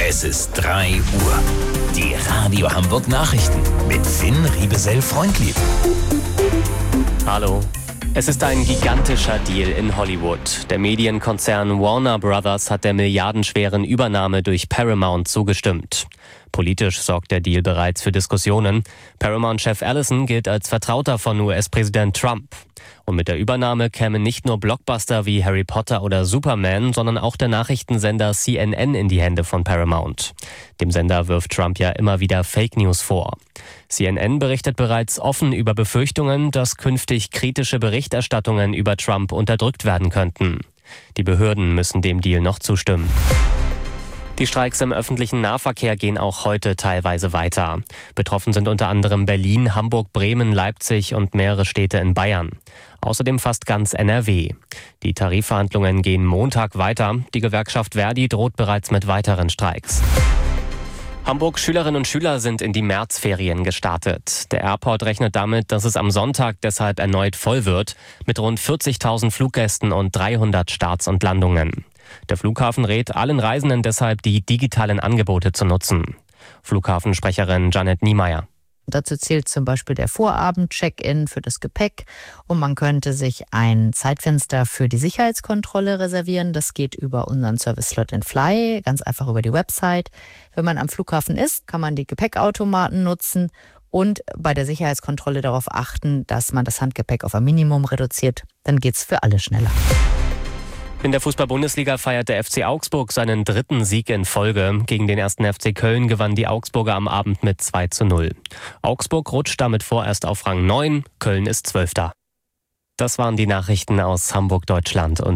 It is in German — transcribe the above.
Es ist 3 Uhr. Die Radio Hamburg Nachrichten mit Finn Riebesell-Freundlieb. Hallo. Es ist ein gigantischer Deal in Hollywood. Der Medienkonzern Warner Brothers hat der milliardenschweren Übernahme durch Paramount zugestimmt. Politisch sorgt der Deal bereits für Diskussionen. Paramount-Chef Ellison gilt als Vertrauter von US-Präsident Trump. Und mit der Übernahme kämen nicht nur Blockbuster wie Harry Potter oder Superman, sondern auch der Nachrichtensender CNN in die Hände von Paramount. Dem Sender wirft Trump ja immer wieder Fake News vor. CNN berichtet bereits offen über Befürchtungen, dass künftig kritische Berichterstattungen über Trump unterdrückt werden könnten. Die Behörden müssen dem Deal noch zustimmen. Die Streiks im öffentlichen Nahverkehr gehen auch heute teilweise weiter. Betroffen sind unter anderem Berlin, Hamburg, Bremen, Leipzig und mehrere Städte in Bayern. Außerdem fast ganz NRW. Die Tarifverhandlungen gehen Montag weiter. Die Gewerkschaft Verdi droht bereits mit weiteren Streiks. Hamburg Schülerinnen und Schüler sind in die Märzferien gestartet. Der Airport rechnet damit, dass es am Sonntag deshalb erneut voll wird, mit rund 40.000 Fluggästen und 300 Starts und Landungen. Der Flughafen rät allen Reisenden deshalb, die digitalen Angebote zu nutzen. Flughafensprecherin Janet Niemeyer. Dazu zählt zum Beispiel der Vorabend-Check-in für das Gepäck und man könnte sich ein Zeitfenster für die Sicherheitskontrolle reservieren. Das geht über unseren Service Slot & Fly, ganz einfach über die Website. Wenn man am Flughafen ist, kann man die Gepäckautomaten nutzen und bei der Sicherheitskontrolle darauf achten, dass man das Handgepäck auf ein Minimum reduziert. Dann geht's für alle schneller. In der Fußball-Bundesliga feiert der FC Augsburg seinen 3. Sieg in Folge. Gegen den 1. FC Köln gewann die Augsburger am Abend mit 2:0. Augsburg rutscht damit vorerst auf Rang 9, Köln ist 12. Das waren die Nachrichten aus Hamburg, Deutschland und